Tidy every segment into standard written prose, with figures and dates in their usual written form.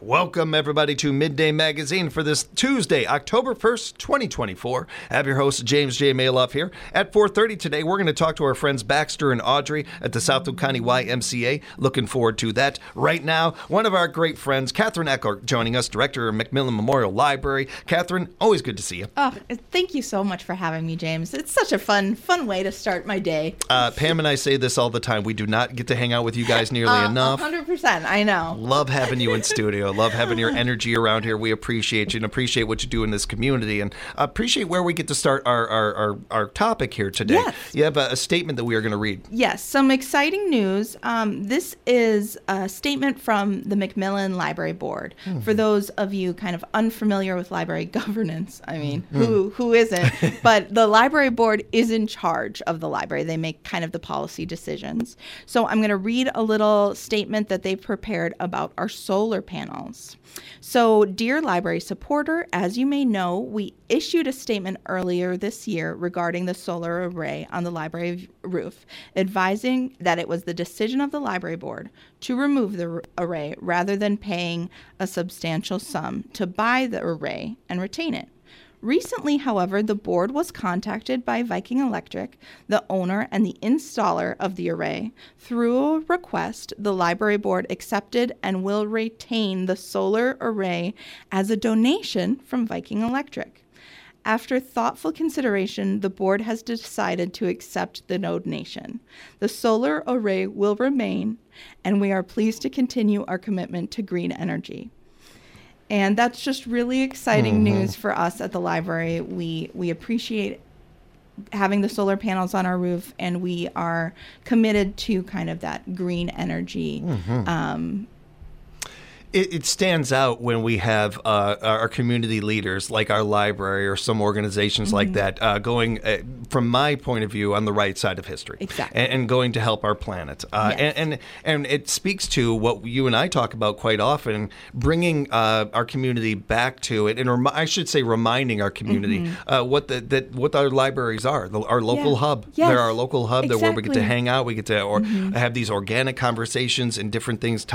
Welcome, everybody, to Midday Magazine for this Tuesday, October 1st, 2024. I have your host, James J. Maloff, here. At 4:30 today, we're going to talk to our friends Baxter and Audrey at the Southwood County YMCA. Looking forward to that. Right now, one of our great friends, Catherine Eckler, joining us, director of McMillan Memorial Library. Catherine, always good to see you. Oh, thank you so much for having me, James. It's such a fun way to start my day. Pam and I say this all the time. We do not get to hang out with you guys nearly enough. 100%, I know. Love having you in studio. Love having your energy around here. We appreciate you and appreciate what you do in this community and appreciate where we get to start our topic here today. Yes. You have a statement that we are going to read. Yes, some exciting news. This is a statement from the McMillan Library Board. Mm-hmm. For those of you kind of unfamiliar with library governance, I mean, who isn't? But the library board is in charge of the library. They make kind of the policy decisions. So I'm going to read a little statement that they've prepared about our solar panels. So, dear library supporter, as you may know, we issued a statement earlier this year regarding the solar array on the library roof, advising that it was the decision of the library board to remove the array rather than paying a substantial sum to buy the array and retain it. Recently, however, the board was contacted by Viking Electric, the owner and the installer of the array. Through a request, the library board accepted and will retain the solar array as a donation from Viking Electric. After thoughtful consideration, the board has decided to accept the donation. The solar array will remain, and we are pleased to continue our commitment to green energy. And that's just really exciting news for us at the library. We appreciate having the solar panels on our roof, and we are committed to kind of that green energy. It stands out when we have our community leaders, like our library or some organizations like that, going, from my point of view, on the right side of history. Exactly. And going to help our planet. Yes. And it speaks to what you and I talk about quite often, bringing our community back to it, and I should say reminding our community what our libraries are, our local hub. Yes. They're our local hub. Exactly. They're where we get to hang out. We get to have these organic conversations and different things,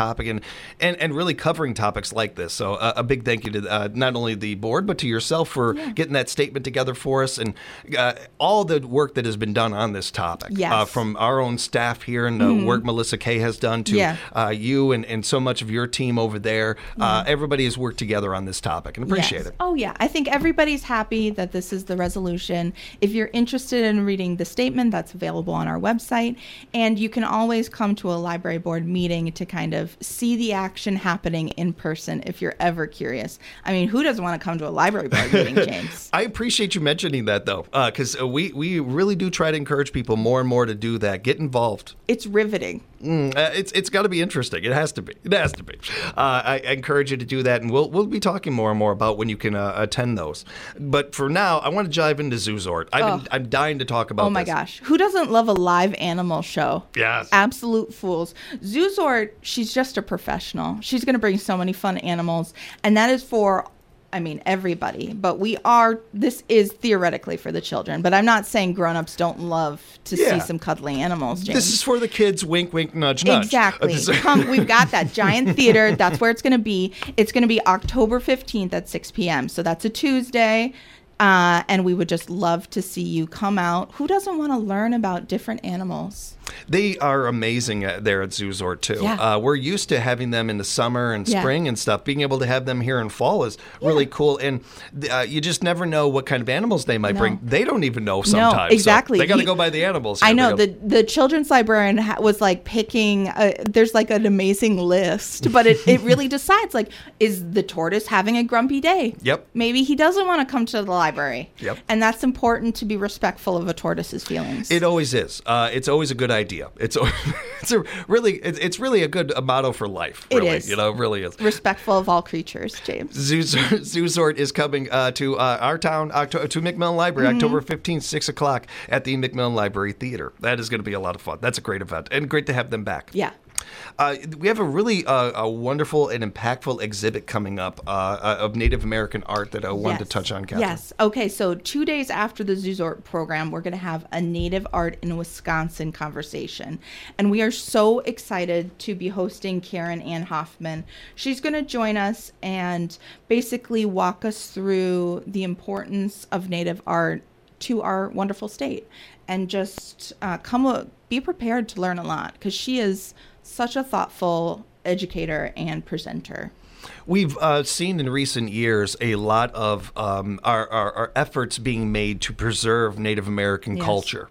and really covering topics like this. So a big thank you to not only the board, but to yourself for getting that statement together for us, and all the work that has been done on this topic. Yes. From our own staff here and the work Melissa Kay has done to you and so much of your team over there. Everybody has worked together on this topic and appreciate it. Oh, yeah. I think everybody's happy that this is the resolution. If you're interested in reading the statement, that's available on our website. And you can always come to a library board meeting to kind of see the action happening in person if you're ever curious. I mean, who doesn't want to come to a library board meeting, James? I appreciate you mentioning that, though, because we really do try to encourage people more and more to do that. Get involved. It's riveting. It's got to be interesting. It has to be. It has to be. I encourage you to do that, and we'll be talking more and more about when you can attend those. But for now, I want to dive into Zoozort. I'm dying to talk about this. Oh my gosh. Who doesn't love a live animal show? Yes. Absolute fools. Zoozort, she's just a professional. She's going to bring so many fun animals, and that is for everybody, but this is theoretically for the children, but I'm not saying grown-ups don't love to see some cuddly animals, James. This is for the kids, wink, wink, nudge, nudge. Exactly. We've got that giant theater. That's where it's going to be. It's going to be October 15th at 6 p.m., so that's a Tuesday. And we would just love to see you come out. Who doesn't want to learn about different animals? They are amazing there at Zoozort, too. Yeah. We're used to having them in the summer and spring and stuff. Being able to have them here in fall is really cool. And you just never know what kind of animals they might bring. They don't even know sometimes. No, exactly. So they got to go by the animals. I know. The children's librarian was like picking, there's like an amazing list, but it really decides, like, is the tortoise having a grumpy day? Yep. Maybe he doesn't want to come to the library. Yep. And that's important to be respectful of a tortoise's feelings. It always is. It's always a good idea. It's really a good motto for life. Really. It is. It really is. Respectful of all creatures, James. Zoozort is coming to our town, to McMillan Library, October 15th, 6 o'clock at the McMillan Library Theater. That is going to be a lot of fun. That's a great event and great to have them back. Yeah. We have a really a wonderful and impactful exhibit coming up of Native American art that I wanted to touch on, Catherine. Yes. Okay, so 2 days after the Zoozort program, we're going to have a Native Art in Wisconsin conversation. And we are so excited to be hosting Karen Ann Hoffman. She's going to join us and basically walk us through the importance of Native art to our wonderful state. And just be prepared to learn a lot, because she is such a thoughtful educator and presenter. We've seen in recent years a lot of our efforts being made to preserve Native American culture.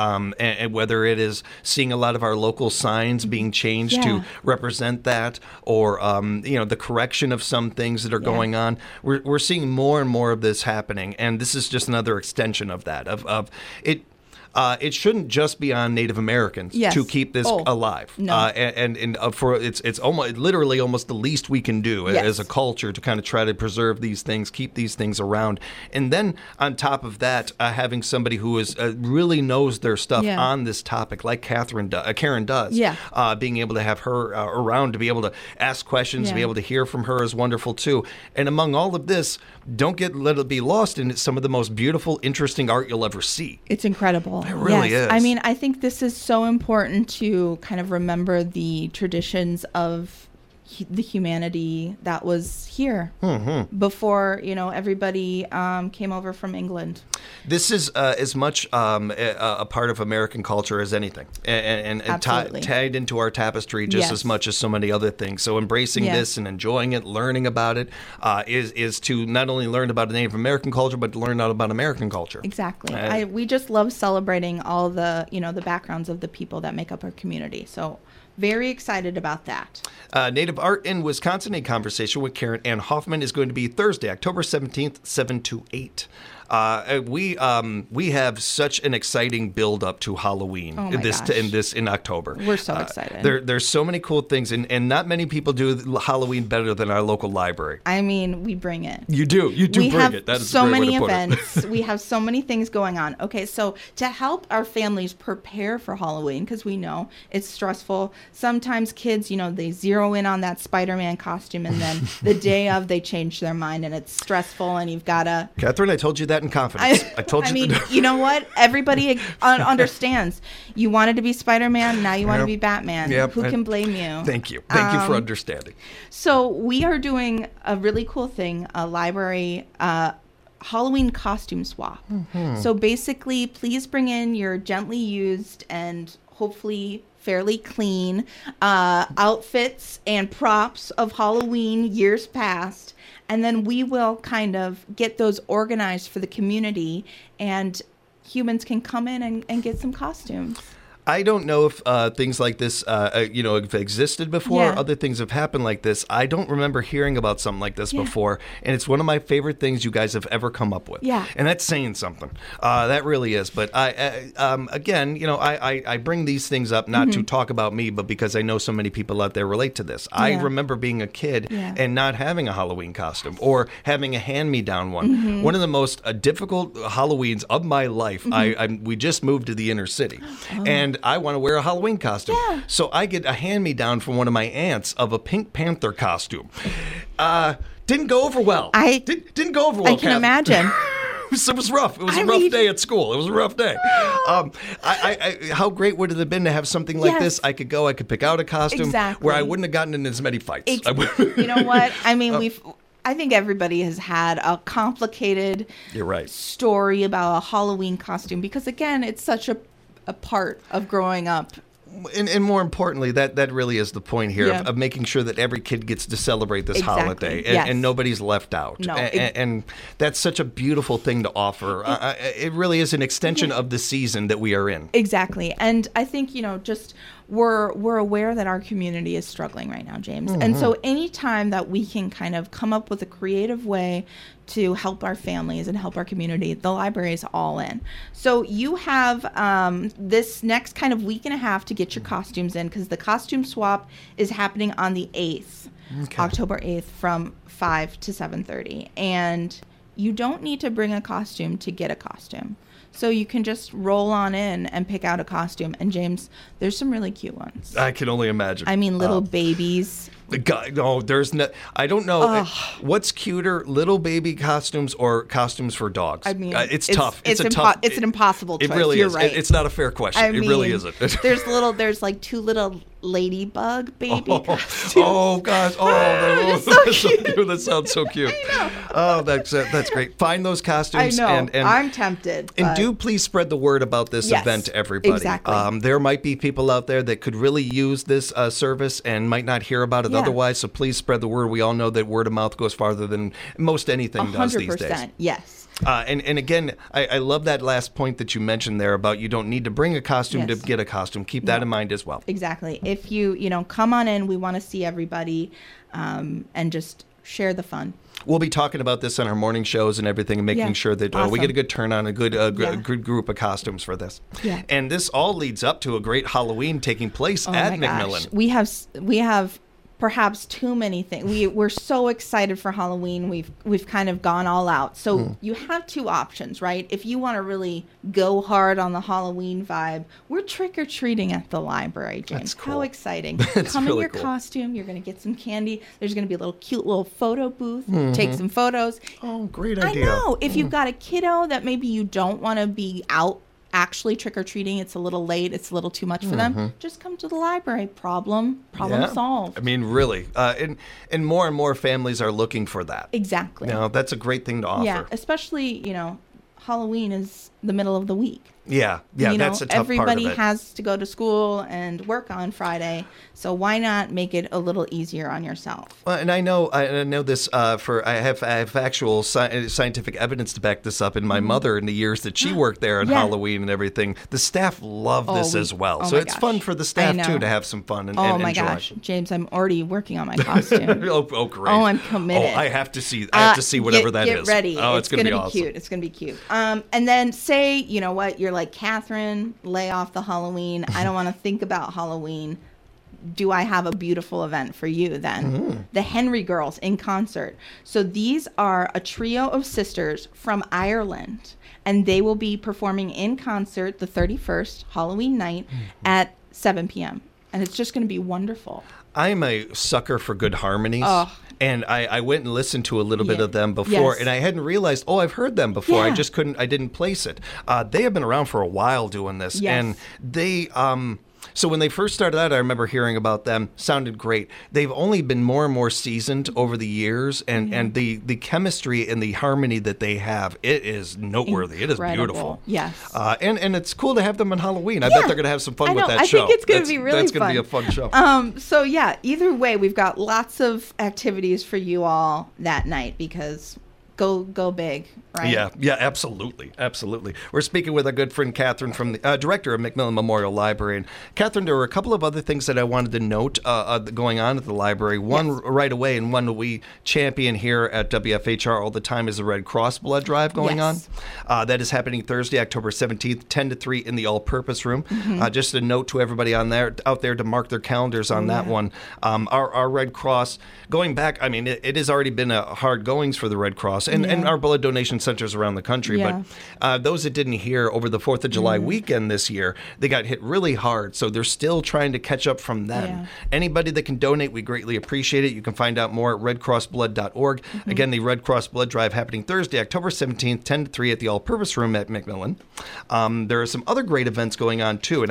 And whether it is seeing a lot of our local signs being changed to represent that, or the correction of some things that are going on, we're seeing more and more of this happening, and this is just another extension of that. Of it. It shouldn't just be on Native Americans to keep this alive. No. And for it's almost literally almost the least we can do as a culture to kind of try to preserve these things, keep these things around. And then on top of that, having somebody who is really knows their stuff on this topic, like Karen does, being able to have her around to be able to ask questions, to be able to hear from her is wonderful too. And among all of this, don't let it be lost in some of the most beautiful, interesting art you'll ever see. It's incredible. It really is. I mean, I think this is so important to kind of remember the traditions of the humanity that was here before, everybody came over from England. This is as much a part of American culture as anything, and tied into our tapestry just as much as so many other things. So embracing this and enjoying it, learning about it, is to not only learn about the Native American culture, but to learn out about American culture. Exactly. We just love celebrating all the, the backgrounds of the people that make up our community. So very excited about that. Native Art in Wisconsin, a conversation with Karen Ann Hoffman, is going to be Thursday, October 17th, 7 to 8. We have such an exciting build up to Halloween in October. We're so excited. There's so many cool things, and not many people do Halloween better than our local library. I mean, we bring it. You do bring it. That is so many way to events. We have so many things going on. Okay, so to help our families prepare for Halloween, because we know it's stressful. Sometimes kids, they zero in on that Spider-Man costume, and then the day of they change their mind, and it's stressful, and you've got to. Catherine, I told you that in confidence. I told you. I mean, you know what? Everybody understands. You wanted to be Spider-Man, now you want to be Batman. Who can blame you? Thank you. Thank you for understanding. So we are doing a really cool thing, a library Halloween costume swap. So basically, please bring in your gently used and hopefully fairly clean outfits and props of Halloween years past. And then we will kind of get those organized for the community, and humans can come in and get some costumes. I don't know if things like this, have existed before. Yeah. Other things have happened like this. I don't remember hearing about something like this before, and it's one of my favorite things you guys have ever come up with. Yeah, and that's saying something. That really is. But I bring these things up not to talk about me, but because I know so many people out there relate to this. I remember being a kid and not having a Halloween costume or having a hand-me-down one. One of the most difficult Halloweens of my life. We just moved to the inner city, and I want to wear a Halloween costume. Yeah. So I get a hand-me-down from one of my aunts of a Pink Panther costume. Didn't go over well. Didn't go over well, I can imagine. It was rough. It was a rough day at school. It was a rough day. How great would it have been to have something like this? I could pick out a costume where I wouldn't have gotten in as many fights. You know what? I mean, I think everybody has had a complicated story about a Halloween costume because, again, it's such a part of growing up. And more importantly, that really is the point here of making sure that every kid gets to celebrate this holiday and nobody's left out. No, and that's such a beautiful thing to offer. It really is an extension of the season that we are in. Exactly. And I think, just we're aware that our community is struggling right now, James. And so anytime that we can kind of come up with a creative way to help our families and help our community, the library is all in. So you have this next kind of week and a half to get your costumes in, because the costume swap is happening on the 8th, October 8th from 5 to 7:30. And you don't need to bring a costume to get a costume. So you can just roll on in and pick out a costume. And James, there's some really cute ones. I can only imagine. I mean, little babies. God, no, there's no. I don't know what's cuter, little baby costumes or costumes for dogs. I mean, it's tough. It's an impossible choice. It really You're is. right. It's not a fair question. It really isn't. There's like 2 little ladybug baby costumes. Oh gosh! Oh, so cute. That sounds so cute. I know. Oh, that's great. Find those costumes. I know. And I'm tempted. And do please spread the word about this event to everybody. Exactly. There might be people out there that could really use this service and might not hear about it otherwise. So please spread the word. We all know that word of mouth goes farther than most anything does these days. 100%. Yes. And again, I love that last point that you mentioned there about you don't need to bring a costume to get a costume. Keep that in mind as well. Exactly. If you come on in, we want to see everybody and just share the fun. We'll be talking about this on our morning shows and everything and making sure that we get a good turn on, a good group of costumes for this. Yeah. And this all leads up to a great Halloween taking place at McMillan. We have perhaps too many things. We're so excited for Halloween. We've kind of gone all out. So you have 2 options, right? If you want to really go hard on the Halloween vibe, we're trick-or-treating at the library, James. That's cool. How exciting. That's Come really in your cool. costume. You're going to get some candy. There's going to be a cute little photo booth. Take some photos. Oh, great idea. I know. If you've got a kiddo that maybe you don't want to be out actually trick-or-treating, it's a little late, it's a little too much for them, just come to the library. Problem solved. I mean, really. And more families are looking for that. Exactly. That's a great thing to offer. Yeah, especially, Halloween is the middle of the week. Yeah, that's a tough part of everybody it. has to go to school and work on Friday, so why not make it a little easier on yourself? Well, and I know this I have actual scientific evidence to back this up. In my mother, in the years that she worked there on Halloween and everything, the staff love this as well. So it's fun for the staff too to have some fun and enjoy. Oh my gosh, James, I'm already working on my costume. oh great. Oh, I'm committed. Oh, I have to see whatever that is. Get ready. Oh, it's gonna be awesome. Cute. It's gonna be cute. And then say, you know what, you're like, Catherine, lay off the Halloween. I don't want to think about Halloween. Do I have a beautiful event for you then? The Henry Girls in concert. So these are a trio of sisters from Ireland, and they will be performing in concert the 31st, Halloween night, at 7 p.m. And it's just going to be wonderful. I'm a sucker for good harmonies. Oh. And I went and listened to a little bit of them before, and I hadn't realized, I've heard them before. Yeah. I didn't place it. They have been around for a while doing this. Yes. And they, so when they first started out, I remember hearing about them, sounded great. They've only been more and more seasoned over the years, and the chemistry and the harmony that they have, it is noteworthy. Incredible. It is beautiful. Yes. And it's cool to have them on Halloween. I bet they're going to have some fun with that I show. I think it's going to be really fun. That's going to be a fun show. So yeah, either way, we've got lots of activities for you all that night because go big, right? Yeah, absolutely. We're speaking with our good friend Catherine from the director of McMillan Memorial Library. And Catherine, there were a couple of other things that I wanted to note going on at the library. One right away, and one that we champion here at WFHR all the time, is the Red Cross blood drive going on. That is happening Thursday, October 17th, 10 to 3 in the all-purpose room. Just a note to everybody out there to mark their calendars on that one. Our Red Cross, going back, I mean, it has already been a hard goings for the Red Cross and our blood donation centers around the country. But those that didn't hear, over the 4th of July weekend this year, they got hit really hard. So they're still trying to catch up from then. Anybody that can donate, we greatly appreciate it. You can find out more at redcrossblood.org. Again, the Red Cross blood drive happening Thursday, October 17th, 10 to 3 at the all-purpose room at McMillan. There are some other great events going on too.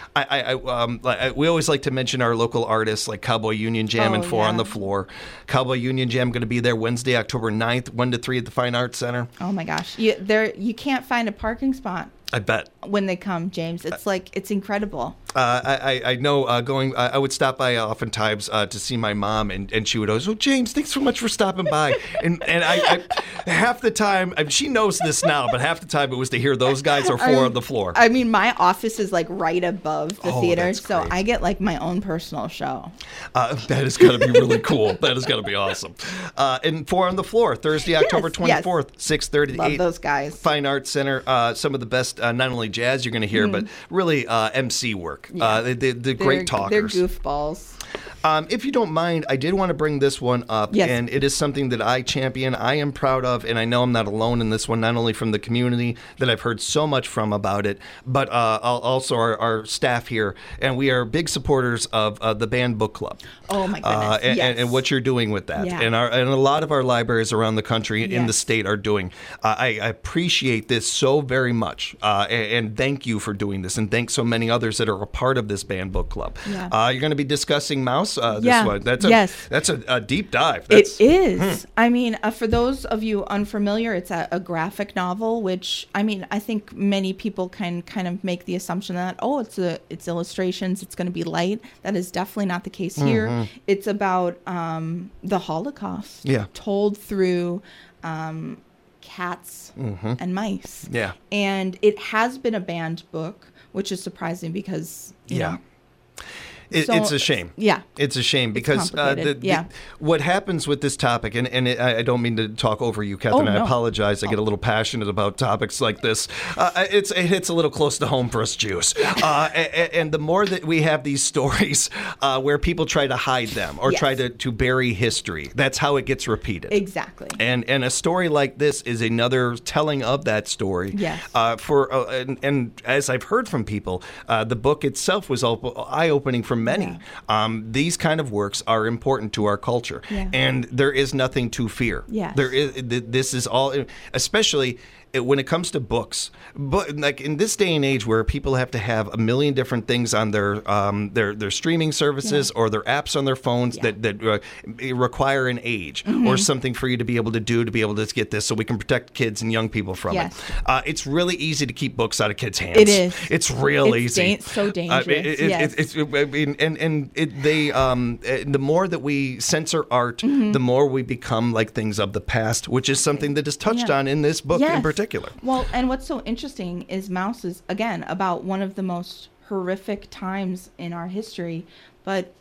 And we always like to mention our local artists like Cowboy Union Jam and Four on the Floor. Cowboy Union Jam going to be there Wednesday, October 9th, 1 to 3 at the Fine Arts Center. Oh my gosh. You can't find a parking spot. I bet. When they come, James. It's incredible. I know I would stop by oftentimes to see my mom, and she would always, James, thanks so much for stopping by. and I half the time, she knows this now, but half the time it was to hear those guys or Four on the Floor. I mean, my office is like right above the theater, so great. I get like my own personal show. That is going to be really cool. That is going to be awesome. And Four on the Floor, Thursday, October 24th, 6:30 to 8. Love those guys. Fine Arts Center, some of the best, not only jazz you're going to hear, but really MC work. They're great talkers. They're goofballs. If you don't mind, I did want to bring this one up, Yes. and it is something that I champion. I am proud of, and I know I'm not alone in this one, not only from the community that I've heard so much from about it, but also our staff here, and we are big supporters of the Banned Book Club. Oh, my goodness. And what you're doing with that. Yeah. And a lot of our libraries around the country, in the Yes. state, are doing. I appreciate this so very much, and thank you for doing this, and thanks so many others that are a part of this Banned Book Club. Yeah. You're going to be discussing Mouse this Yeah. one. That's Yes. that's a deep dive. It That's, is. I mean, for those of you unfamiliar, it's a graphic novel, which I mean, I think many people can kind of make the assumption that it's illustrations, it's going to be light. That is definitely not the case here. It's about the Holocaust, told through cats and mice. Yeah. And it has been a banned book, which is surprising because you know. It's a shame. Yeah. It's a shame because complicated. what happens with this topic, and I don't mean to talk over you, Catherine. Oh, no. I apologize. I get a little passionate about topics like this. It hits a little close to home for us Jews. And the more that we have these stories where people try to hide them or try to bury history, that's how it gets repeated. Exactly. And a story like this is another telling of that story. Yes. And as I've heard from people, the book itself was eye-opening for many. These kind of works are important to our culture, and there is nothing to fear. Yes. This is all, especially when it comes to books, but like in this day and age where people have to have a million different things on their streaming services or their apps on their phones that require an age or something for you to be able to get this, so we can protect kids and young people from it. It's really easy to keep books out of kids' hands. It is. It's real easy. So dangerous. The more that we censor art, the more we become like things of the past, which is something that is touched on in this book in particular. Well, and what's so interesting is Mouse is, again, about one of the most horrific times in our history. But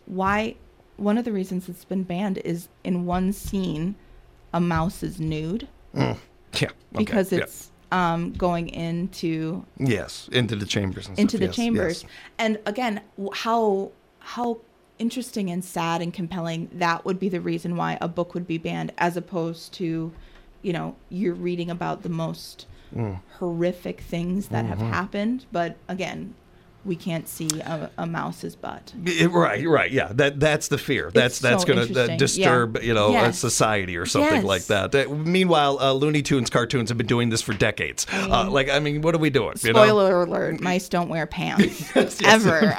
one of the reasons it's been banned is in one scene, a mouse is nude. Yeah. Okay. Because it's going into... Yes, into the chambers and into stuff. the chambers. Yes. And again, how interesting and sad and compelling that would be the reason why a book would be banned, as opposed to, you know, you're reading about the most horrific things that have happened. But again, we can't see a mouse's butt. Right. Yeah, that's the fear. That's going to disturb a society or something like that. Meanwhile, Looney Tunes cartoons have been doing this for decades. What are we doing? Spoiler alert: mice don't wear pants ever.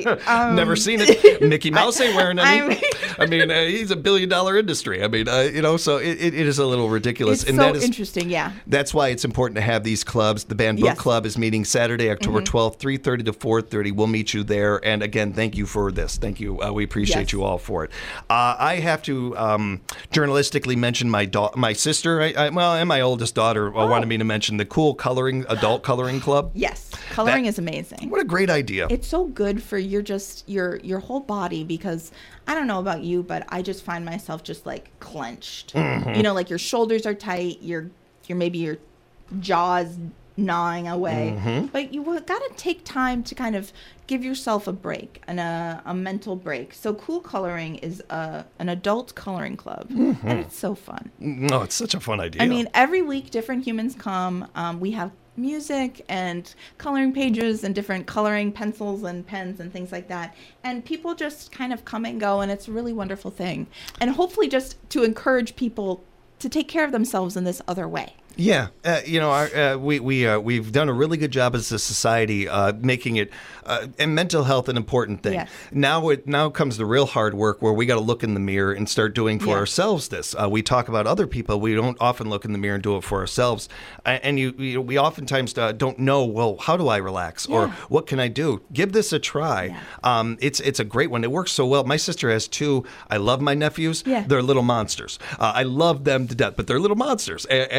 I never seen it. Mickey Mouse ain't wearing any. He's $1 billion industry. So it is a little ridiculous. It's and so that is interesting. Yeah. That's why it's important to have these clubs. The Banned Book Club is meeting Saturday, October 12th, 3:30 to 4:30. We'll meet you there. And again, thank you for this. Thank you. We appreciate you all for it. I have to journalistically mention my sister, and my oldest daughter wanted me to mention the Cool Adult Coloring Club. Yes. Coloring is amazing. What a great idea. It's so good for your whole body, because I don't know about you, but I just find myself just like clenched. You know, like your shoulders are tight, maybe your jaw's gnawing away, but you got to take time to kind of give yourself a break and a mental break. So Cool Coloring is an adult coloring club, and it's so fun. No, it's such a fun idea. I mean, every week different humans come. We have music and coloring pages and different coloring pencils and pens and things like that, and people just kind of come and go, and it's a really wonderful thing, and hopefully just to encourage people to take care of themselves in this other way. Yeah, we've done a really good job as a society making it and mental health an important thing. Yes. Now comes the real hard work, where we got to look in the mirror and start doing for ourselves this. We talk about other people. We don't often look in the mirror and do it for ourselves. And we oftentimes don't know, well, how do I relax, or what can I do? Give this a try. Yeah. It's a great one. It works so well. My sister has two. I love my nephews. Yeah. They're little monsters. I love them to death, but they're little monsters. And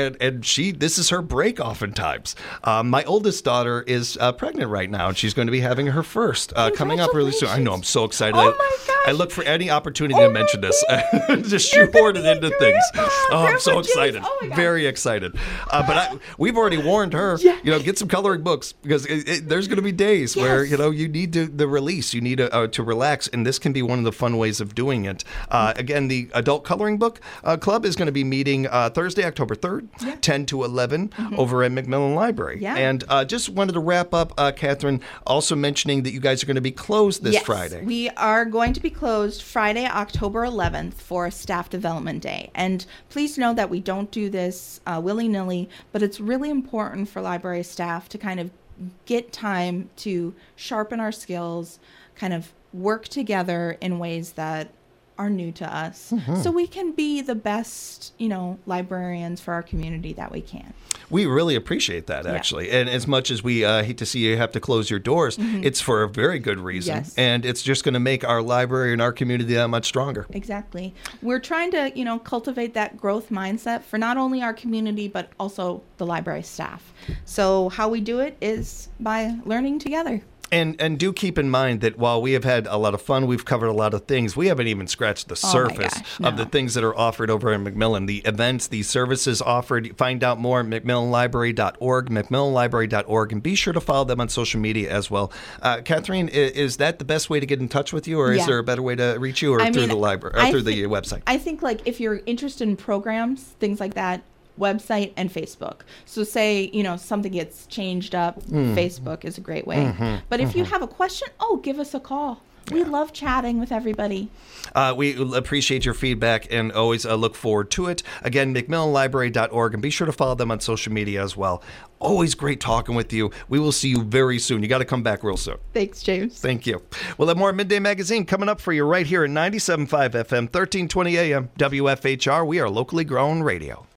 this is her break oftentimes. My oldest daughter is pregnant right now, and she's going to be having her first coming up really soon. I know, I'm so excited. Oh my gosh. I look for any opportunity to mention this. Just shoehorn it into things. Oh, I'm so excited. Oh my gosh. Very excited. But we've already warned her, get some coloring books, because there's going to be days where, you need the release. You need to relax, and this can be one of the fun ways of doing it. Again, the Adult Coloring Book Club is going to be meeting Thursday, October 3rd, 10 to 11, over at McMillan Library. Yeah. And just wanted to wrap up, Catherine, also mentioning that you guys are going to be closed this Friday. We are going to be closed Friday, October 11th for Staff Development Day. And please know that we don't do this willy-nilly, but it's really important for library staff to kind of get time to sharpen our skills, kind of work together in ways that are new to us, so we can be the best, librarians for our community that we can. We really appreciate that, actually. And as much as we hate to see you have to close your doors, it's for a very good reason. Yes. And it's just going to make our library and our community that much stronger. Exactly. We're trying to, cultivate that growth mindset for not only our community, but also the library staff. So how we do it is by learning together. And do keep in mind that while we have had a lot of fun, we've covered a lot of things, we haven't even scratched the surface of the things that are offered over at McMillan, the events, the services offered. Find out more at McMillanLibrary.org, McMillanLibrary.org, and be sure to follow them on social media as well. Catherine, is that the best way to get in touch with you, or is there a better way to reach you, or through the library, or through the website? I think, if you're interested in programs, things like that, website and Facebook. So say, something gets changed up, Facebook is a great way. But if you have a question, give us a call. We love chatting with everybody. We appreciate your feedback and always look forward to it. Again, McMillanLibrary.org, and be sure to follow them on social media as well. Always great talking with you. We will see you very soon. You got to come back real soon. Thanks, James. Thank you. We'll have more Midday Magazine coming up for you right here at 97.5 FM, 1320 AM, WFHR. We are locally grown radio.